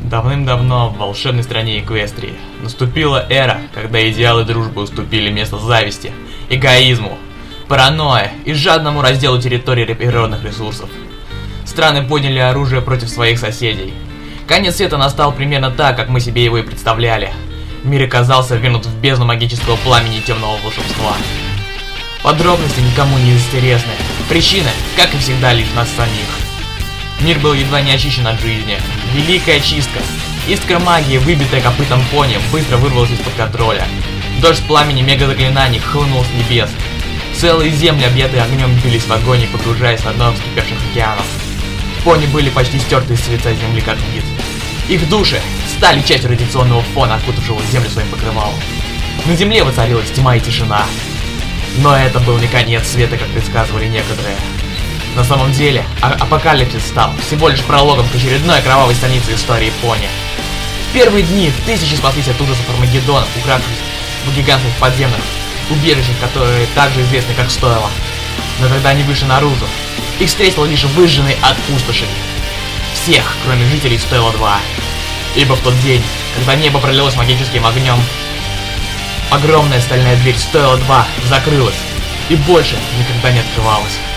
Давным-давно в волшебной стране Эквестрии наступила эра, когда идеалы дружбы уступили место зависти, эгоизму, паранойе и жадному разделу территорий природных ресурсов. Страны подняли оружие против своих соседей. Конец света настал примерно так, как мы себе его и представляли. Мир оказался ввергнут в бездну магического пламени темного волшебства. Подробности никому не интересны. Причины, как и всегда, лишь нас самих. Мир был едва не очищен от жизни. Великая чистка. Искра магии, выбитая копытом пони, быстро вырвалась из-под контроля. Дождь пламени мегазаклинаний хлынул с небес. Целые земли, объятые огнем, бились в огонь, погружаясь на дно вскипевших океанов. Пони были почти стерты с лица земли как вид. Их души стали частью радиационного фона, окутавшего землю своим покрывалом. На земле воцарилась тьма и тишина. Но это был не конец света, как предсказывали некоторые. На самом деле, апокалипсис стал всего лишь прологом к очередной кровавой странице истории пони. В первые дни тысячи спаслись от ужасов Армагеддона, укрывшись в гигантских подземных убежищах, которые также известны как Стойло. Но когда они вышли наружу, их встретил лишь выжженный от пустоши. Всех, кроме жителей Стойло 2. Ибо в тот день, когда небо пролилось магическим огнем, огромная стальная дверь Стойло 2 закрылась и больше никогда не открывалась.